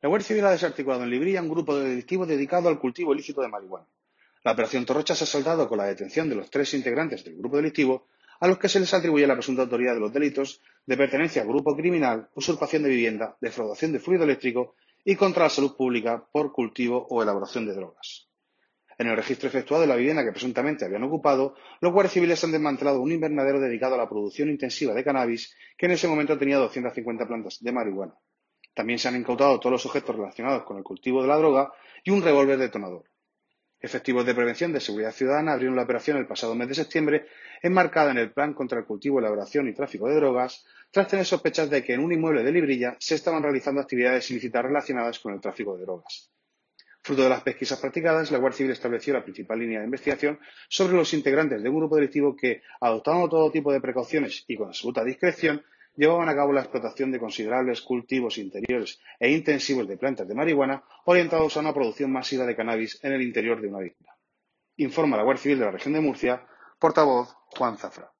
La Guardia Civil ha desarticulado en Lebrija un grupo de delictivos dedicado al cultivo ilícito de marihuana. La operación Torrocha se ha saldado con la detención de los 3 integrantes del grupo delictivo, a los que se les atribuye la presunta autoría de los delitos de pertenencia al grupo criminal, usurpación de vivienda, defraudación de fluido eléctrico y contra la salud pública por cultivo o elaboración de drogas. En el registro efectuado de la vivienda que presuntamente habían ocupado, los guardias civiles han desmantelado un invernadero dedicado a la producción intensiva de cannabis, que en ese momento tenía 250 plantas de marihuana. También se han incautado todos los objetos relacionados con el cultivo de la droga y un revólver detonador. Efectivos de prevención de seguridad ciudadana abrieron la operación el pasado mes de septiembre, enmarcada en el Plan contra el cultivo, elaboración y tráfico de drogas, tras tener sospechas de que en un inmueble de Lebrija se estaban realizando actividades ilícitas relacionadas con el tráfico de drogas. Fruto de las pesquisas practicadas, la Guardia Civil estableció la principal línea de investigación sobre los integrantes de un grupo delictivo que, adoptando todo tipo de precauciones y con absoluta discreción, llevaban a cabo la explotación de considerables cultivos interiores e intensivos de plantas de marihuana orientados a una producción masiva de cannabis en el interior de una vivienda. Informa la Guardia Civil de la región de Murcia, portavoz Juan Zafra.